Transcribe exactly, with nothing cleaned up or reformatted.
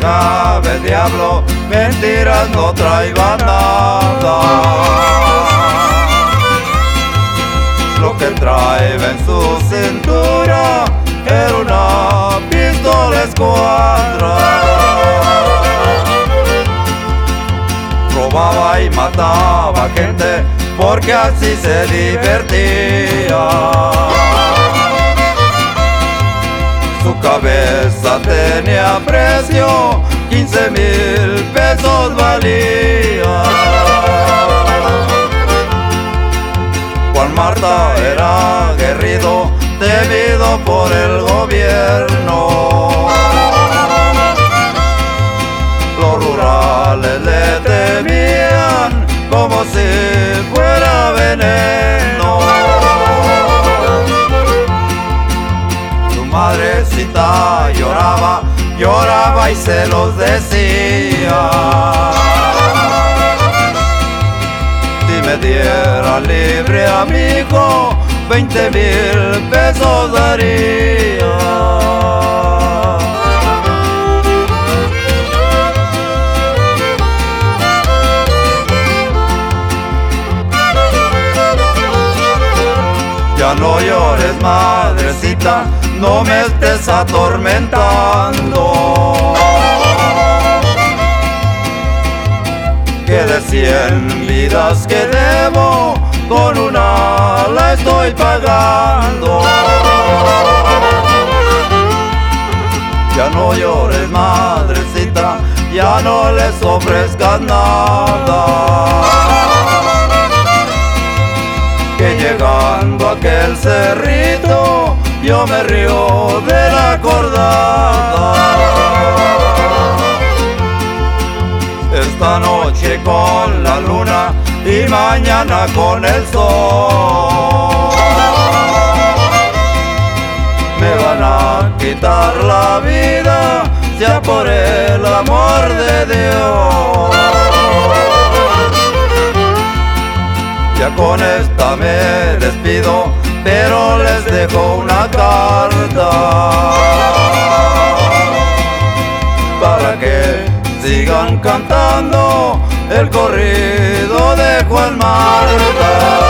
acabe el diablo, mentiras no traigan nada. Lo que traía en su cintura era una pistola escuadra. Robaba y mataba gente porque así se divertía. Su cabeza tenía precio, quince mil pesos valía. Juan Marta era aguerrido, temido por el gobierno. Los rurales le temían como si fuera veneno. Su madrecita lloraba, lloraba y se los decía. Si me diera libre a mi hijo, veinte mil pesos daría. Ya no llores, madrecita, no me estés atormentando. Que de cien vidas que debo, con una la estoy pagando. Ya no llores, madrecita, ya no les ofrezcas nada. Que llegando a aquel cerrito, yo me río de la acordada. Esta noche con la luna y mañana con el sol, me van a quitar la vida, ya por el amor de Dios. Ya con esta me despido, pero les dejo una carta para que sigan cantando el corrido de Juan Marta.